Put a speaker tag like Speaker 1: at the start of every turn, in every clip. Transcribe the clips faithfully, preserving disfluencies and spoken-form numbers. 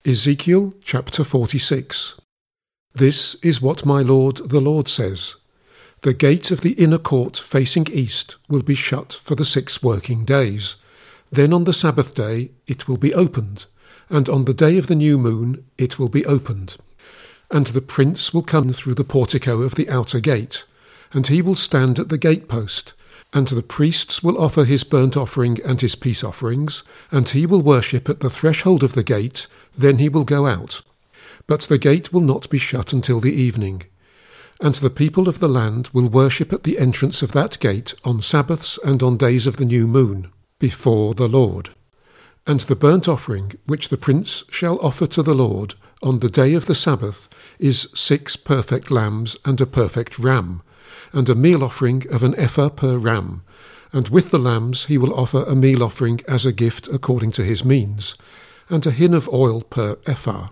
Speaker 1: Ezekiel chapter forty-six. This is what my Lord the Lord says. The gate of the inner court facing east will be shut for the six working days. Then on the Sabbath day it will be opened, and on the day of the new moon it will be opened. And the prince will come through the portico of the outer gate, and he will stand at the gatepost, and the priests will offer his burnt offering and his peace offerings, and he will worship at the threshold of the gate, then he will go out. But the gate will not be shut until the evening. And the people of the land will worship at the entrance of that gate on Sabbaths and on days of the new moon, before the Lord. And the burnt offering which the prince shall offer to the Lord on the day of the Sabbath is six perfect lambs and a perfect ram, and a meal offering of an ephah per ram. And with the lambs he will offer a meal offering as a gift according to his means, and a hin of oil per ephah.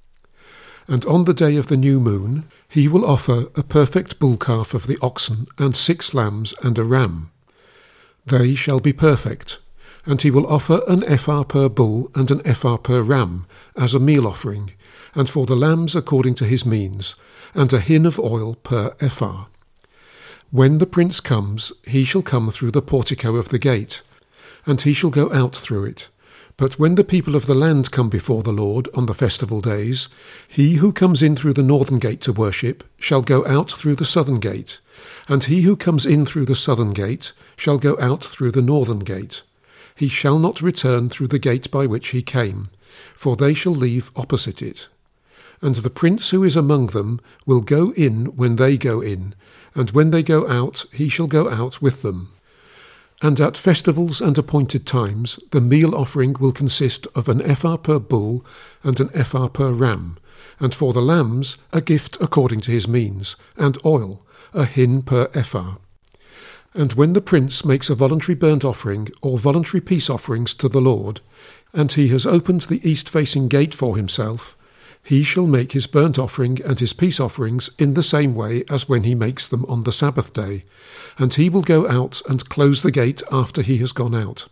Speaker 1: And on the day of the new moon he will offer a perfect bull calf of the oxen, and six lambs and a ram. They shall be perfect, and he will offer an ephah per bull and an ephah per ram, as a meal offering, and for the lambs according to his means, and a hin of oil per ephah. When the prince comes, he shall come through the portico of the gate, and he shall go out through it. But when the people of the land come before the Lord on the festival days, he who comes in through the northern gate to worship shall go out through the southern gate, and he who comes in through the southern gate shall go out through the northern gate. He shall not return through the gate by which he came, for they shall leave opposite it. And the prince who is among them will go in when they go in, and when they go out he shall go out with them. And at festivals and appointed times the meal offering will consist of an ephah per bull and an ephah per ram, and for the lambs a gift according to his means, and oil, a hin per ephah. And when the prince makes a voluntary burnt offering or voluntary peace offerings to the Lord, and he has opened the east-facing gate for himself, he shall make his burnt offering and his peace offerings in the same way as when he makes them on the Sabbath day, and he will go out and close the gate after he has gone out.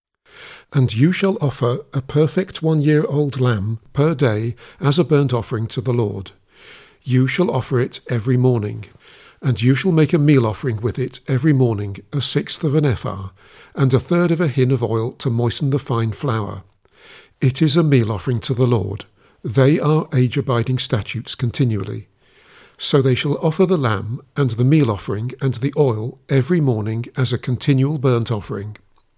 Speaker 1: And you shall offer a perfect one-year-old lamb per day as a burnt offering to the Lord. You shall offer it every morning, and you shall make a meal offering with it every morning, a sixth of an ephah, and a third of a hin of oil to moisten the fine flour. It is a meal offering to the Lord. They are age-abiding statutes continually. So they shall offer the lamb and the meal offering and the oil every morning as a continual burnt offering.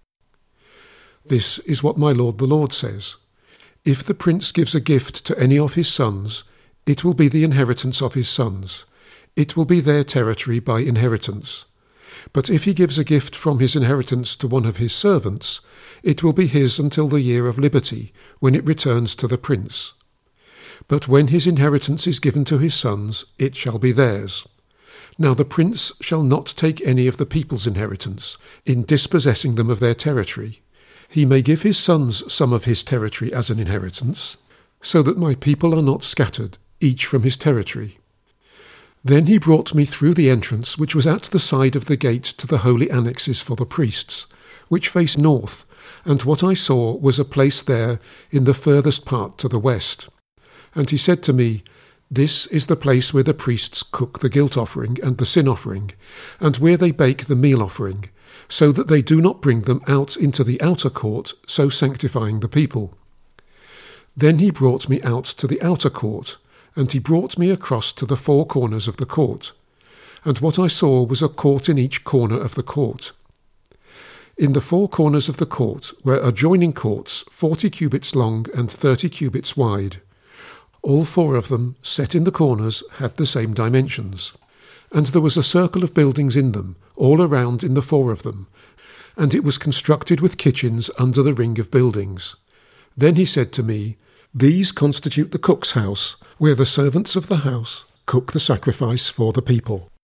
Speaker 1: This is what my Lord the Lord says. If the prince gives a gift to any of his sons, it will be the inheritance of his sons. It will be their territory by inheritance. But if he gives a gift from his inheritance to one of his servants, it will be his until the year of liberty, when it returns to the prince. But when his inheritance is given to his sons, it shall be theirs. Now the prince shall not take any of the people's inheritance, in dispossessing them of their territory. He may give his sons some of his territory as an inheritance, so that my people are not scattered, each from his territory. Then he brought me through the entrance which was at the side of the gate to the holy annexes for the priests, which face north, and what I saw was a place there in the furthest part to the west. And he said to me, This is the place where the priests cook the guilt offering and the sin offering, and where they bake the meal offering, so that they do not bring them out into the outer court, so sanctifying the people. Then he brought me out to the outer court, and he brought me across to the four corners of the court. And what I saw was a court in each corner of the court. In the four corners of the court were adjoining courts forty cubits long and thirty cubits wide. All four of them, set in the corners, had the same dimensions. And there was a circle of buildings in them, all around in the four of them, and it was constructed with kitchens under the ring of buildings. Then he said to me, These constitute the cook's house, where the servants of the house cook the sacrifice for the people.